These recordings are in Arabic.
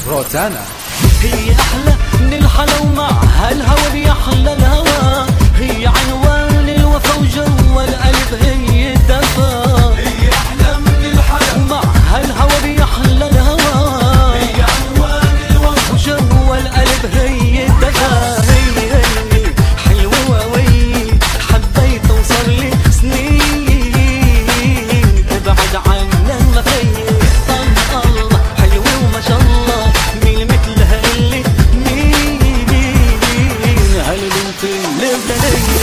روتانا. هي أحلى من الحلا ومعها الهوى بيحلى الهوى، هي عنوان الوفا وجو القلب هي الدفا. هي أحلى من الحلا ومعها الهوى بيحلى الهوى، هي عنوان الوفا وجو القلب هي الدفا. هي حلوة وي حبيت وصار لي سنين، ابعد عنا المخيل الله حلوة وما شاء الله، مين مثلها اللي مين هالبنت اللبنانية.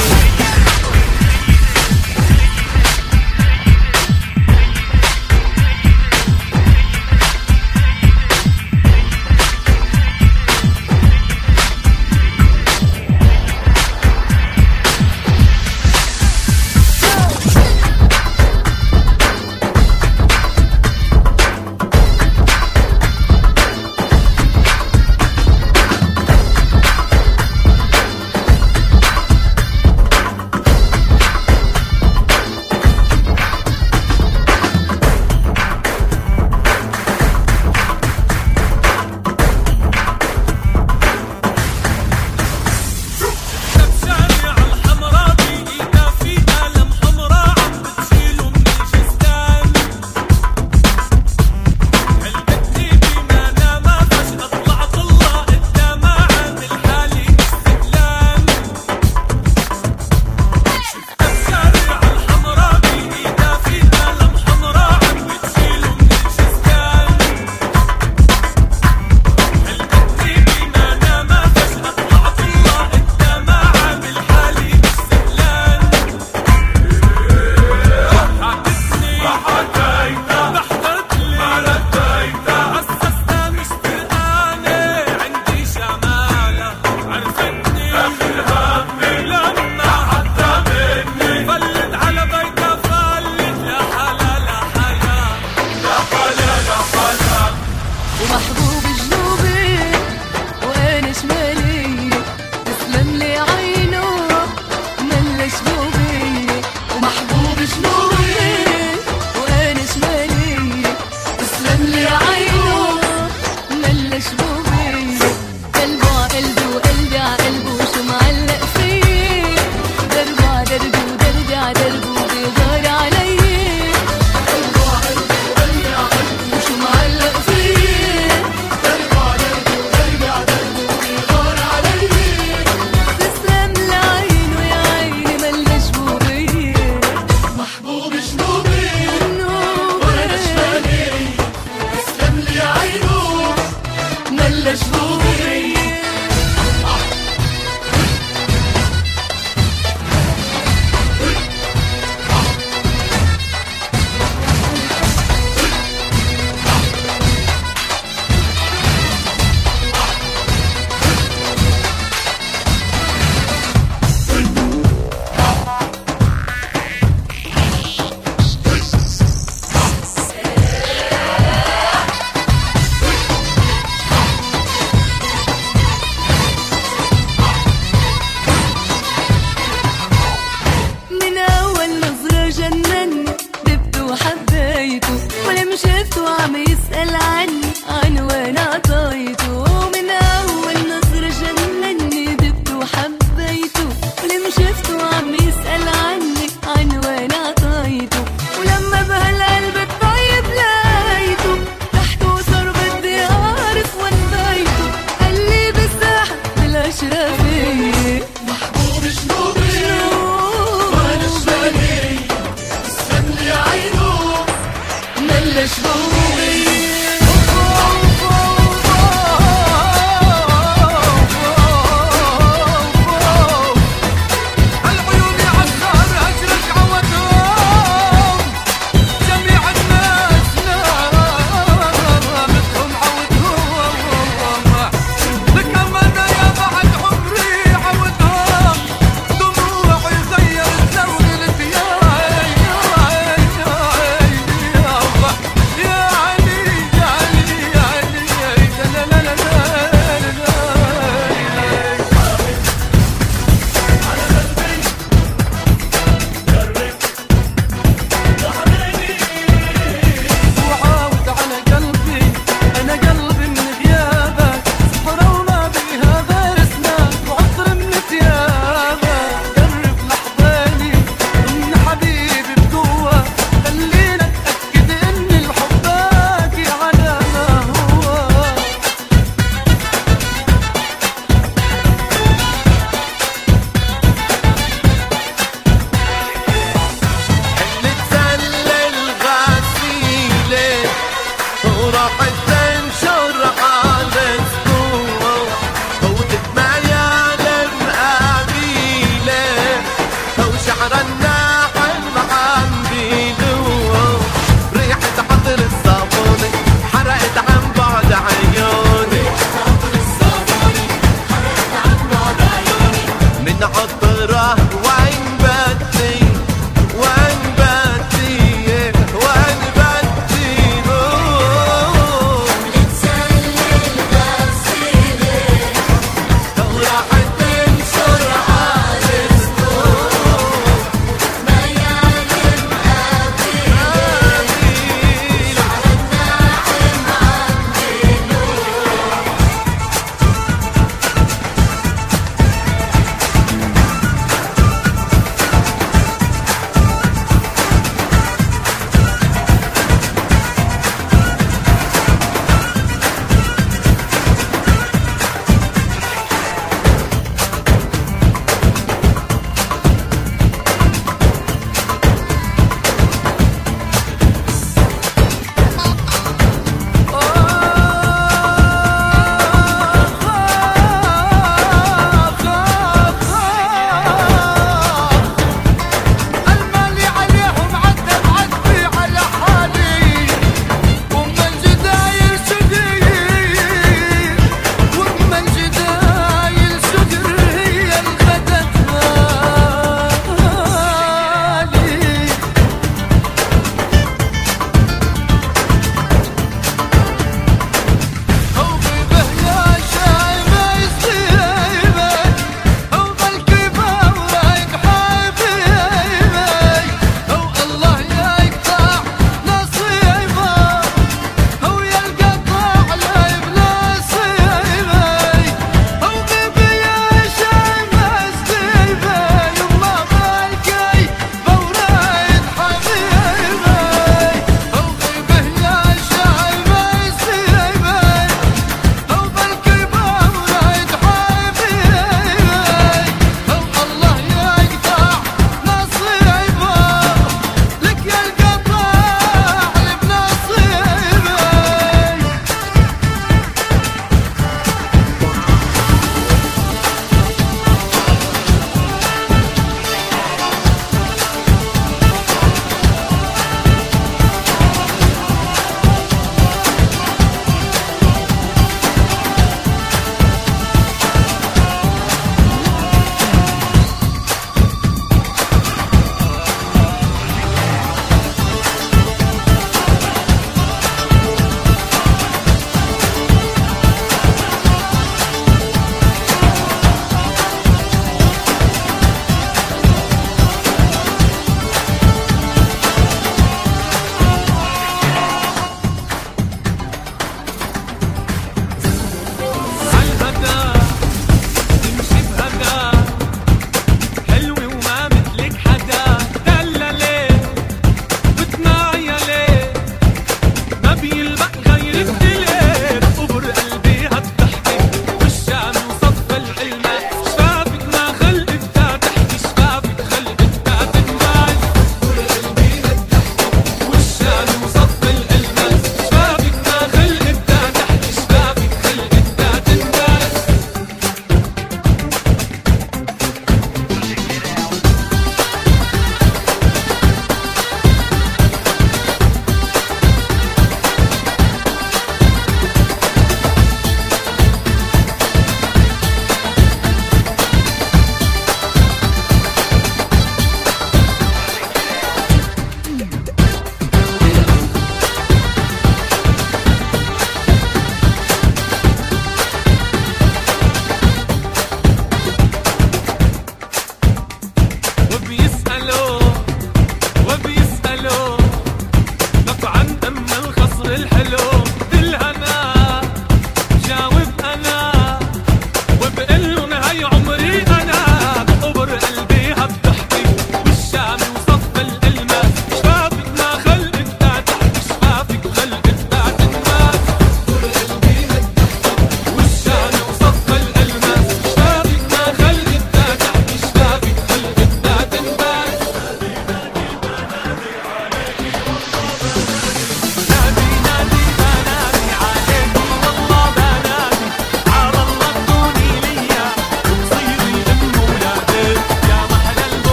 يا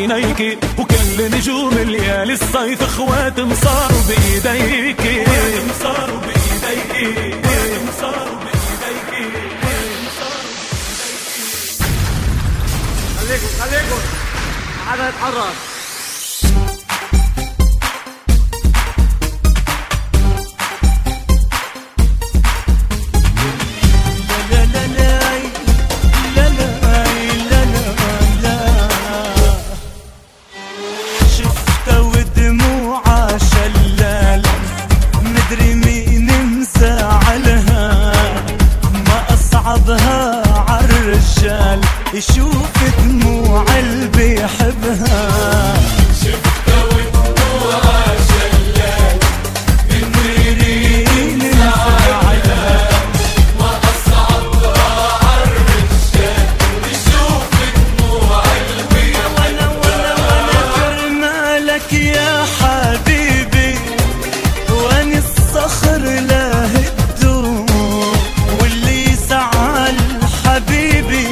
عينيكي، وكل نجوم الليالي الصيف اخوات مصاروا بايديكي، مصاروا بايديكي، مصاروا بايديكي. خليكم حدا يتحرك. يشوف دموع اللي بيحبها، شفته ودموعها شلال من ريرين زعلها، ما أصعبها عالرجال يشوف دموع اللي بيحبها. وانا كرمالك يا حبيبي واني الصخر لا هدوم، واللي يزعل حبيبي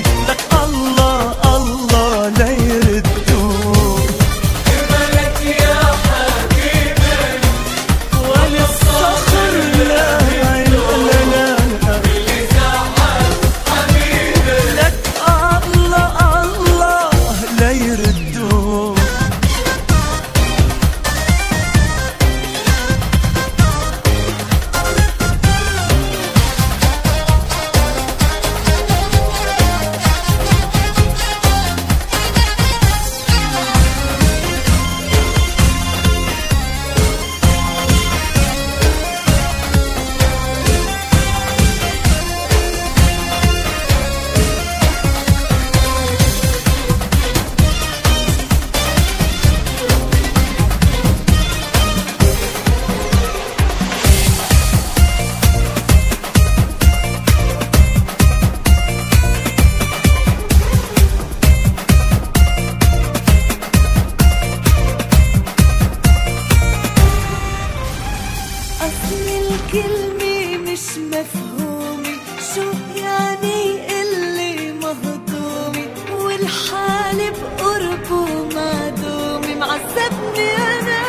كلمة مش مفهومة، شو يعني اللي مهضومة، والحال بقربه معدومة، معذبني أنا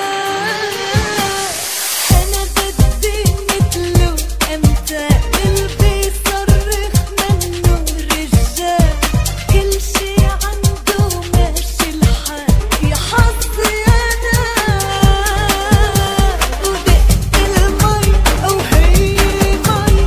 بدي مثله أمثال قلبي صرخ منه رجال، كل شي عنده ماشي الحال، يا حظي أنا ودق المي أو هي مي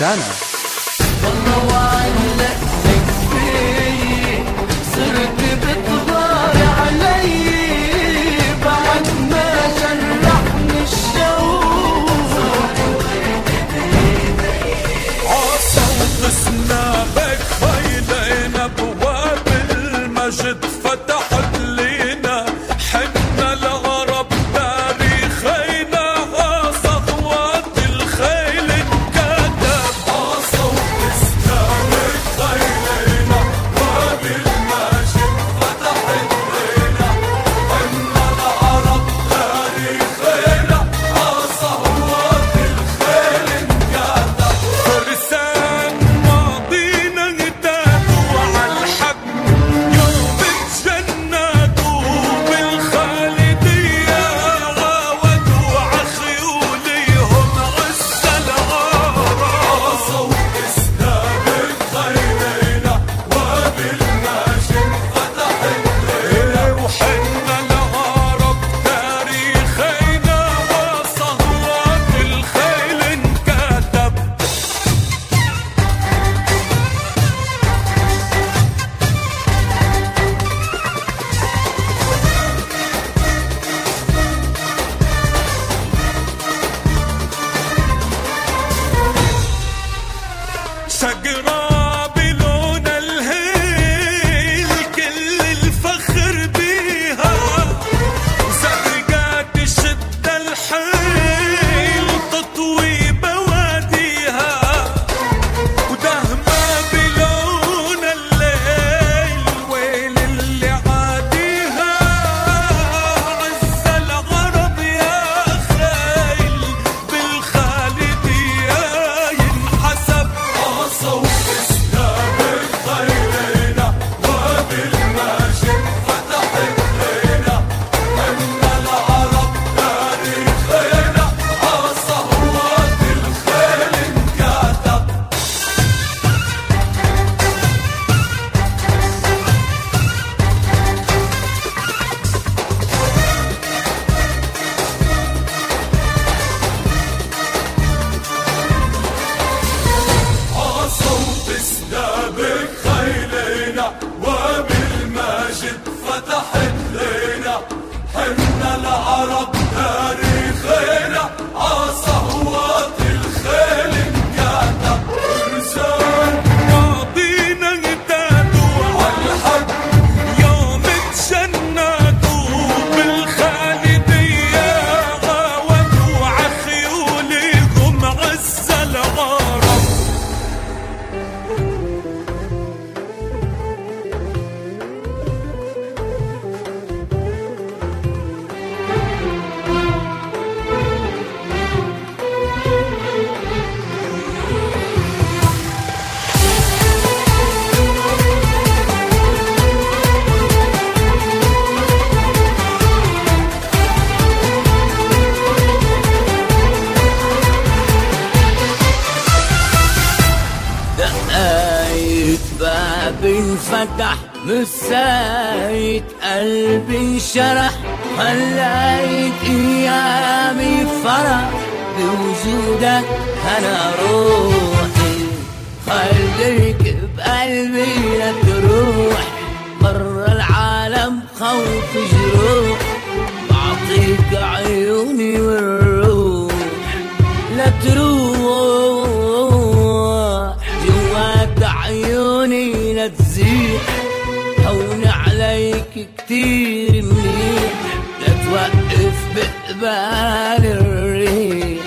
سنة. والله وعلق فيي صرت بتغار علي بعد ما جرحني الشوق. عصوت سنابك خيلينا بواب المجد فتحت لينا حنا العرب تاريخينا صخوات الخيل انكتب. عصوت سنابك خيلينا بواب المجد فتحت لينا حنا العرب تاريخينا صخوات الخيل انكتب. فرسان ماضينا اهتدوا عالحق يوم اتجندوا بالخالدية غاودوا عخيوليهم عز العرب. صوت سنابك خيلينا وبالمجد فتحت لينا وحنا العرب تاريخينا وصهوات الخيل انكتب. شجرة بلون الهيل كل الفخر بيها زرقاء تشد الحيل تطوي بواديها ودهمة بلون الليل ويل اللي عاديها. عز العرب يا خيل بالخالدية ينحسب. صوت سنابك خيلينا وبالمجد فتحت لينا حنا العرب تاريخينا صهوات الخيل انكتب. صوت سنابك خيلينا وبالمجد فتحت لينا حنا العرب تاريخينا صهوات الخيل انكتب. فرسان ماضينا اهتدوا عالحق يوم اتجندوا بالخالدية غاودوا عخيوليهم عز العرب. دقايت باب انفتح مسايت قلبي انشرح خليت ايامي فرح بوجودك انا روحي خليك بقلبي لا تروح برا العالم خوف جروح بعطيك عيوني والروح لا تروح جوات عيوني لا تزيح هون عليك كتير منيح لا توقف بقبال الريح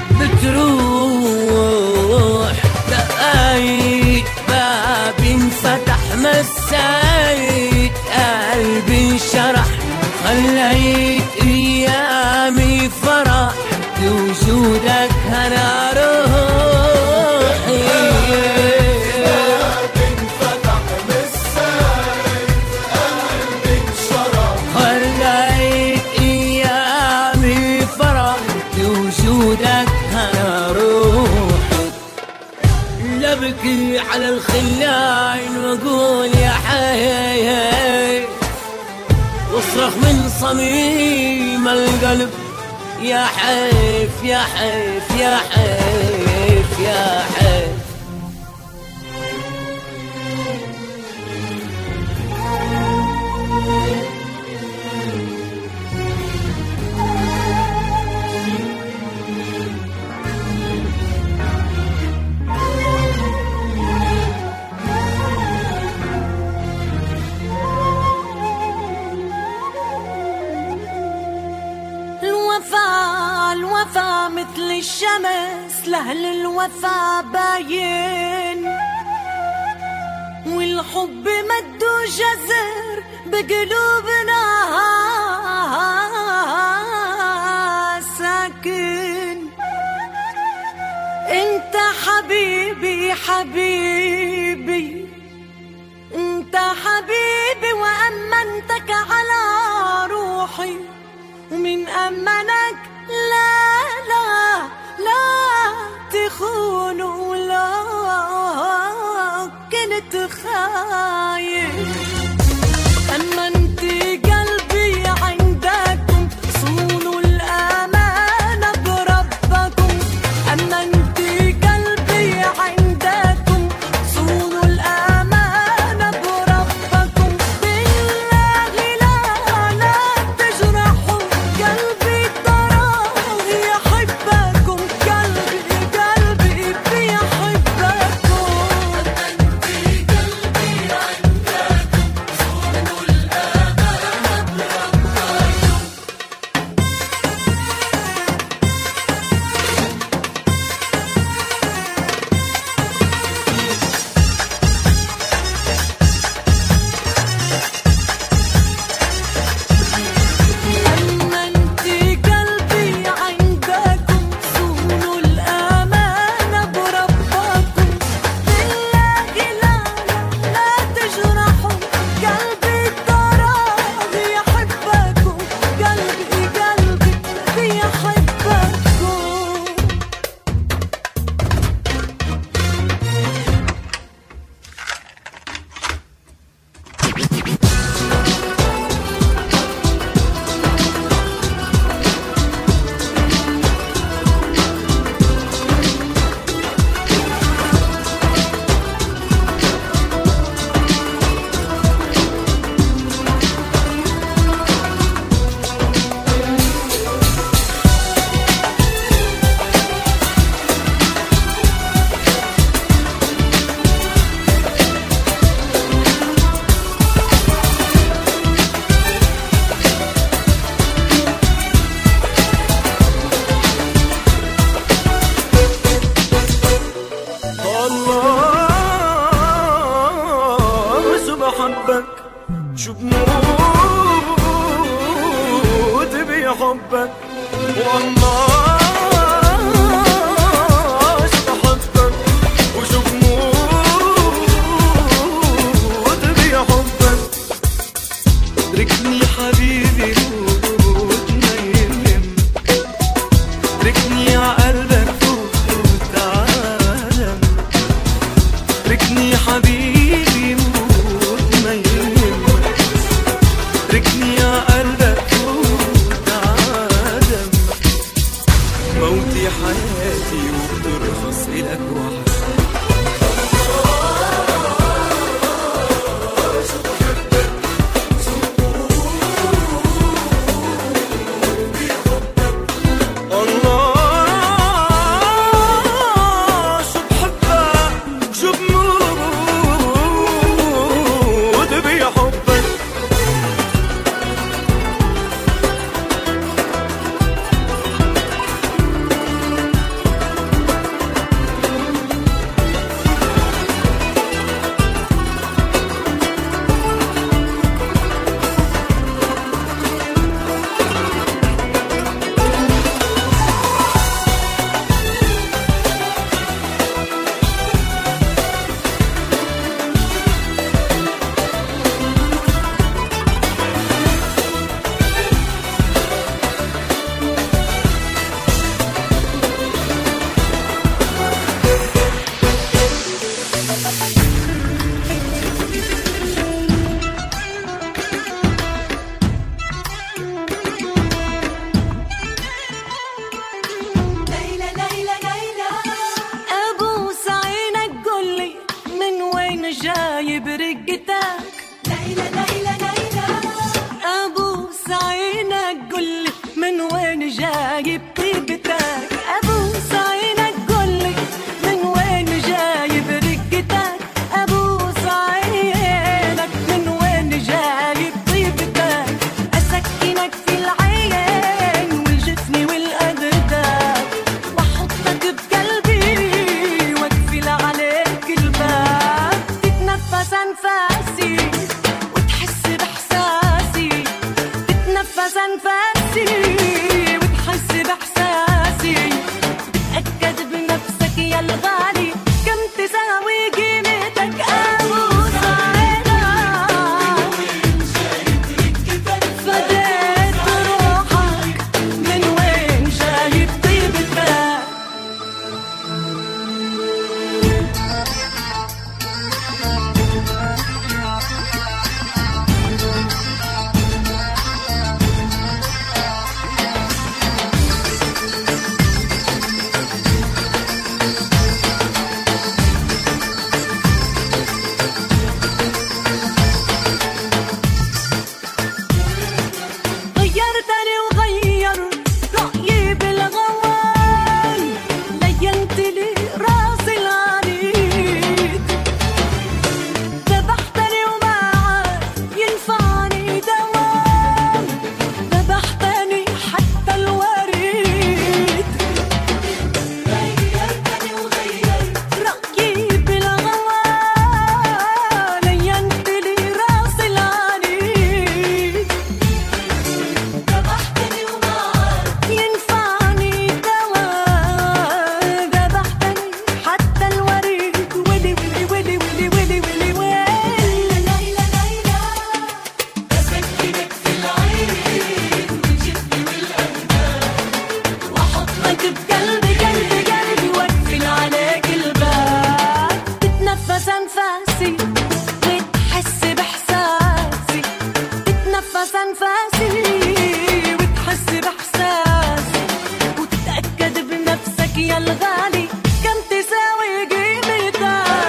بتروح دقايق بابي انفتح مسايت قلبي انشرح خليت ايامي فرح بوجودك انا روحي انفتح مسايت قلبي انشرح خليت ايامي فرح بوجودك انا روحي لا بكي على الخلاين واقول يا حي واصرخ من صميم القلب يا حيف يا حيف يا حيف يا حي. الوفا مثل الشمس لأهل الوفا باين، والحب مده جزر بقلوبنا ساكن. انت حبيبي حبيبي انت حبيبي وأمنتك على روحي، ومن أمنك لا لا لا تخون ولا كنت خايف. أمنت قلبي عندكم صونوا الأمانة بربكم، أمنت قلبي عندكم صونوا الأمانة بربكم. بالله لا لا تجرحوا قلبي تراه يحبكم، قلبي قلبي بيحبكم. أمنت قلبي عندكم صونوا الأمانة بربكم. بالله لا لا تجرحوا قلبي تراه يحبكم، قلبي قلبي بيحبكم. الله شو بحبك، شو بموت بحبك. والله شو بحبك وشو بموت بحبك. اتركني حبيبي موت ما يهم، اتركني عقلبك فوت وتعالم. اتركني حبيبي موت ما يهمك، اتركني عقلبك فوت عالم. موتي حياتي وبترخص إلك وحدك. الله شو بحبك، شو بموت بحبك. جايب طيبتك ابوس عينك قولي من وين جايب رقتك ابوس عينك من وين جايب طيبتك اسكنك في العين والجسم والأدرداك واحطك بقلبي واقفل عليك الباب تتنفس انفاسي وتحس باحساسي تتنفس انفاسي وتحس باحساسي تتاكد بنفسك يا الغالي كم تساوي قيمتك ابوس عينك فديت روحك من وين جايب طيبتك غيرتني وغير رأيي بالغوان لينت لي راسي العنيد ذبحتني وما عاد ينفعني دوام ذبحتني حتى الوريد غيرتني وغير رأيي بالغوان لينت لي راسي العنيد ذبحتني وما عاد ينفعني دواء ذبحتني حتى الوريد ولي ولي ولي ولي ولي ولي ويلي ليلى ليلى أسكنك في العين والجسم والأبدان وأحطك بقلبي قلبي قلبي وأقفل عليك الباب تتنفس أنفاسي وتحس بإحساسي تتنفس أنفاسي وتحس بإحساسي وتتأكد بنفسك يا الغالي كم تساوي قيمتك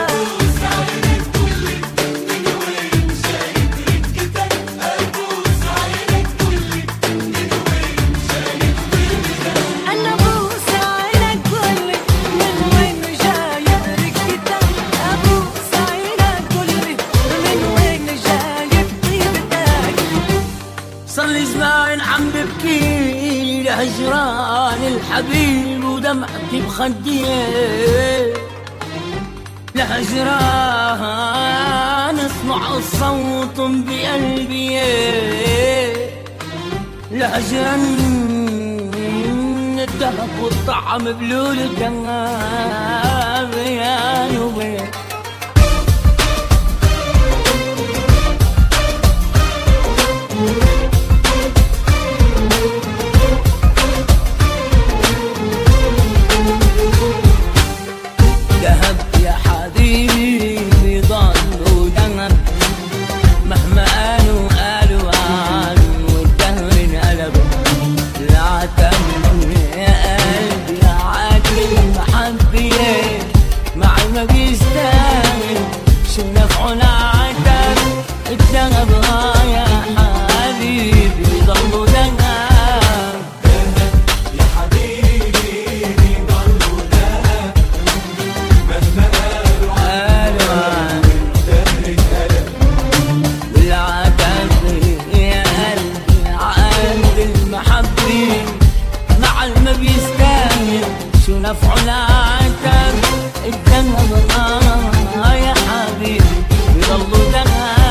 أنا بوس عينك قولي من وين جايب رقتك أبوس عينك قولي من وين جايب طيبتك صار لي زمان عم ببكي لهجران الحبيب ودمعتي بخدي لهجران اسمع الصوت بقلبي لهجران الدهب والطعم بلول الدهب يا نوبي ذهب يا حبيبي ضل ذهب مهما قالوا عنه والدهر انقلب لا تمني يا قلبي يا عاجل محبي مع ما بيستاهل شو نفعه العتب الذهب يا حبيبي ضل ذهب مع ما بيستاهل شو نفعه العتب الذهب يا حبيبي بيضلوا ذهب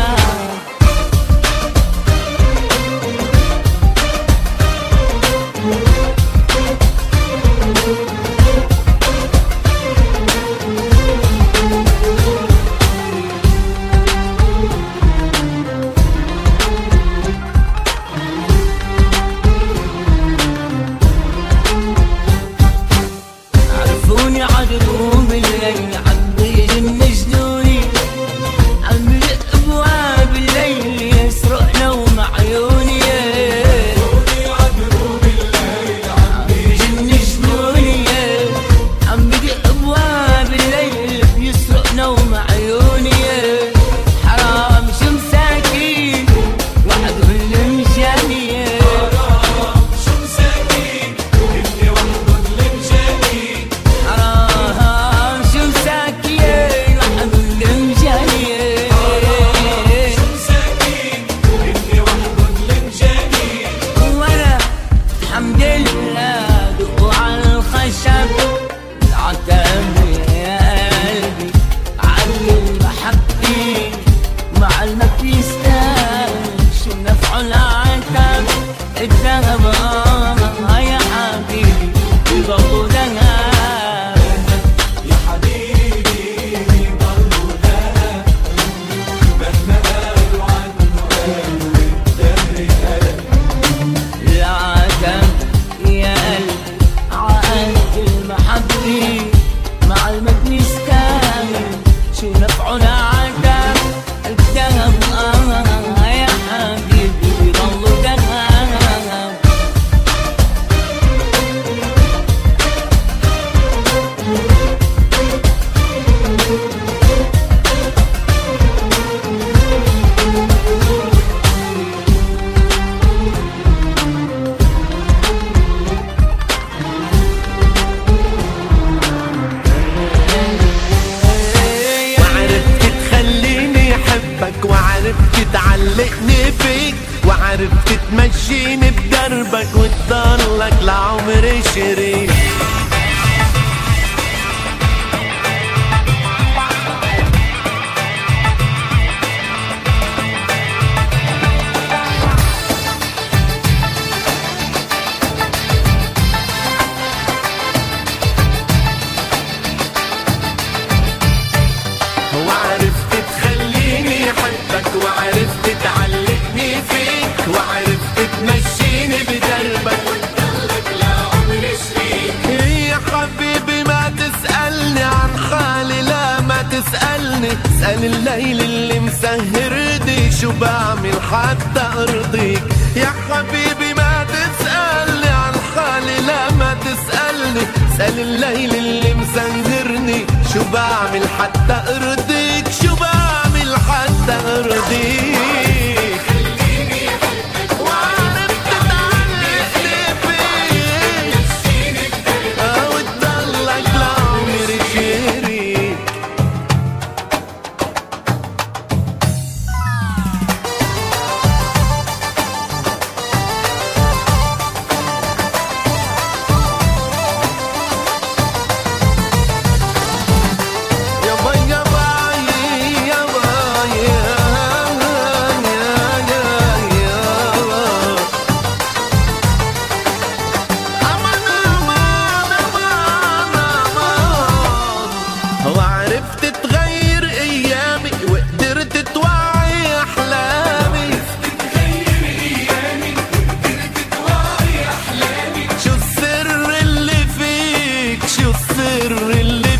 الذهب يا حبيبي يضل ذهب يا حبيبي برضو ذهب مهما قالوا عنه قالوا الدهر قلب. العتب يا قلبي عقلت المحبة مع المدني سكاين شو نفعه العتب الذهب يا حبيبي يضل ذهب. وعرفت تخليني احبك وعرفت تعلقني فيك وعرفت تمشيني بدربك وتضلك لعمري شريك. وعرفت تخليني احبك وعرفت تعلقني فيك وعرفت تمشيني بدربك وتضلك لعمري شريك. يا حبيبي ما تسألني عن حالي لا ما تسألني اسأل الليل اللي مسهردي شو بعمل حتى ارضيك. يا حبيبي ما تسألني عن حالي لا ما تسألني اسأل الليل اللي مسهرني شو بعمل حتى ارضيك شو بعمل حتى ارضيك. وعرفت تعلقني فيك وتضلك لعمري شريك. يابا يابا يابا أمان أمان أمان أمان. وعرفت تغير أيامي وقدرت توعي أحلامي شو السر اللي فيك شو السر اللي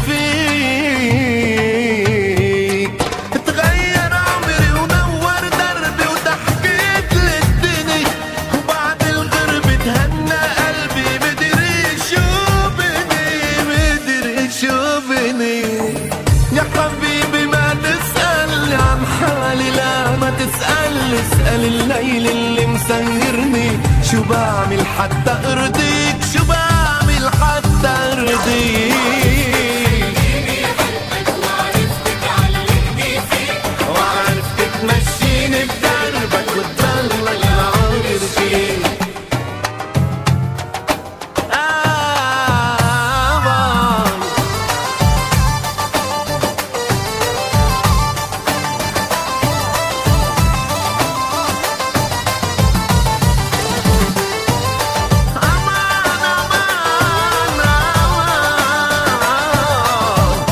فيك. تغير عمري ونور دربي وضحكت للدنيا وبعد الغرب تهنى قلبي مدري شو بني مدري شو بني. يا حبيبي ما تسألني عن حالي لا ما تسألني اسأل الليل اللي مسهرني شو بعمل حتى ارضيك شو بعمل حتى ارضيك. وعرفت تمشيني بدربك وتضلك لعمري شريك. آمان. أمان أمان أمان.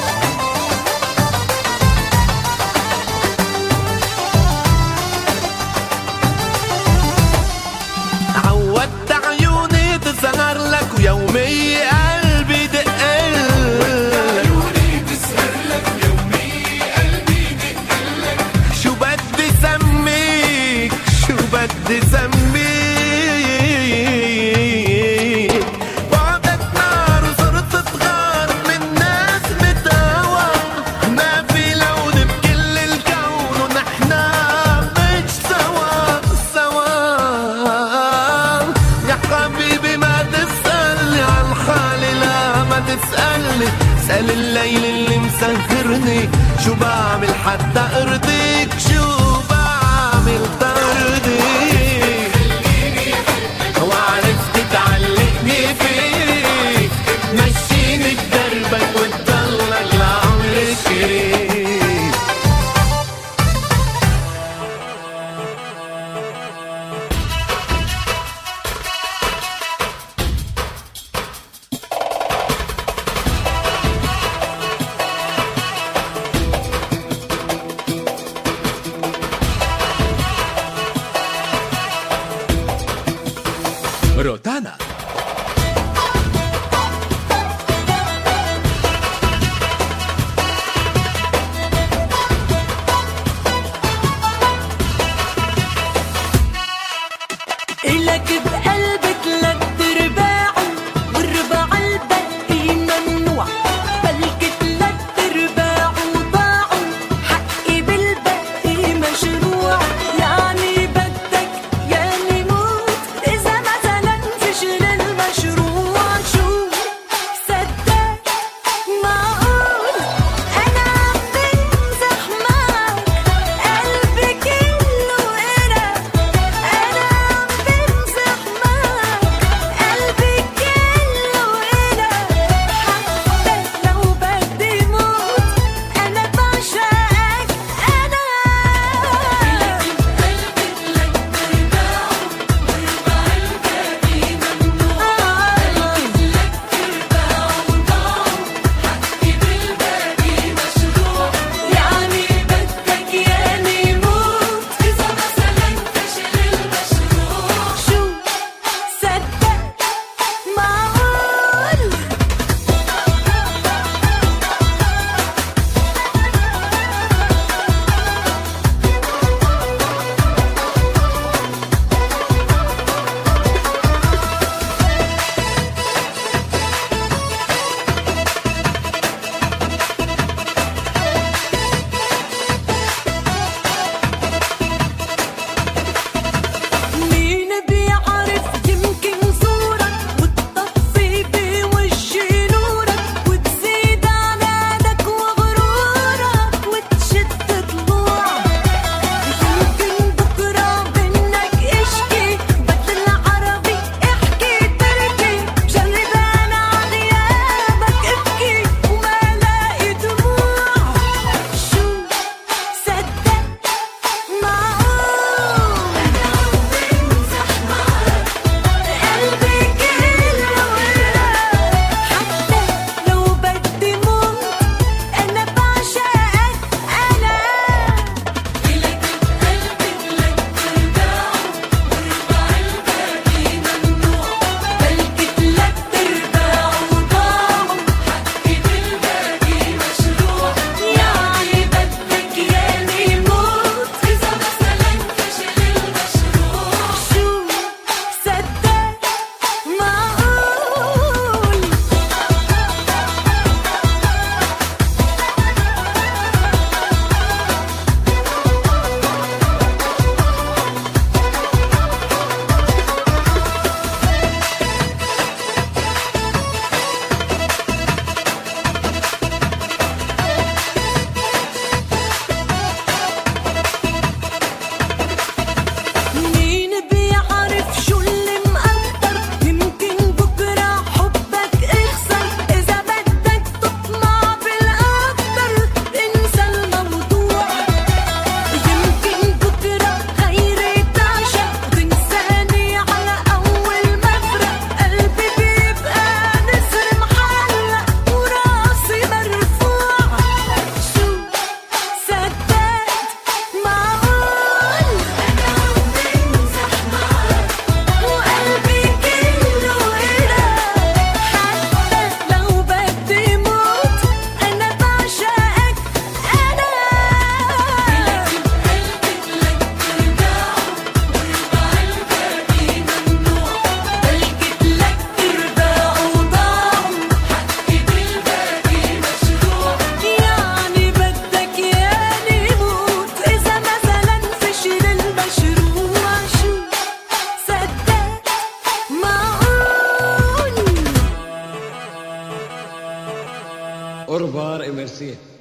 عودت عيوني تسهر لك ويومي قلبي دقلك شو بدي سميك شو بدي سميك. بعدك نار وصرت تغار من ناس متهوى ما في لون بكل الكون ونحنا مش سوا سوا. يا حبيبي ما تسألني عن حالي لا ما تسألني اسأل الليل اللي مسهرني شو بعمل حتى ارضيك شو بعمل ترضيك. وعرفت تعلقني فيك مشيني بدربك وتضلك لعمري شريك. روتانا. إلك بقلبك تلات أرباعه والربع الباقي ممنوع، بلكي تلات أرباعه ضاعوا، حقي بالباقي مشروع. يعني بدك يعني موت إذا مثلا فشل المشروع. شو صدق معقول أنا عم بمزح معك، قلبي كله قرا. أنا عم بمزح معك، قلبي كله قرا. حتى لو بدي موت أنا بعشقك. أنا يعني بدك يعني موت إذا مثلا فشل المشروع. شو صدق معقول مين بيعرف يمكن زورك وتطفي بوجه نورك وتزيد عنادك وغرورك وتشد طلوعك. يمكن بكرة منك اشكي بدل العربي احكي تركي. جرب انا عغيابك ابكي وما لاقي دموع. شو صدق معقول أنا عم بمزح معك، قلبي كله قرا. حتى لو بدي موت أنا بعشقك. أنا إلك بقلبي تلات أرباعه والربع الباقي ممنوع، بلكي تلات أرباعه ضاعوا، حقي بالباقي مشروع. يعني بدك يعني موت إذا مثلا فشل المشروع. شو صدق معقول مين بيعرف شو اللي مقدر. يمكن بكرة حبك اخسر. إذا بدك تطمع بالأكتر انسى الموضوع. يمكن بكرة غيري تعشق تنساني على أول مفرق. قلبي بيبقى نسر محلق وراسي مرفوع. شو صدقت معقول أنا عم بمزح معك، وقلبي كله قرا. حتى لو بدي موت أنا بعشقك. أنا إلك بقلبي تلات أرباعه والربع الباقي ممنوع، بلكي تلات أرباعه ضاعوا، حقي بالباقي مشروع. يعني بدك يعني موت إذا مثلا فشل المشروع. شو صدق معقول أورفار إي ميرسي.